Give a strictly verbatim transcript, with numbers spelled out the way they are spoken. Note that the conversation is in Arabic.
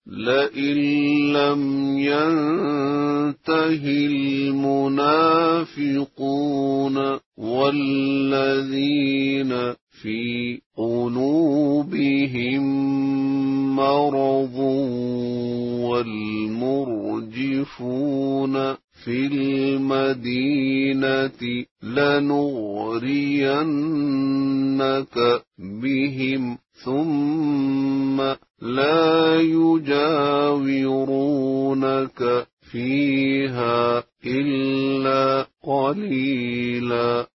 لئن لم ينته المنافقون والذين في قلوبهم مرض والمرجفون في المدينة لنغرينك بهم ثم لا يجاورونك فيها إلا قليلا.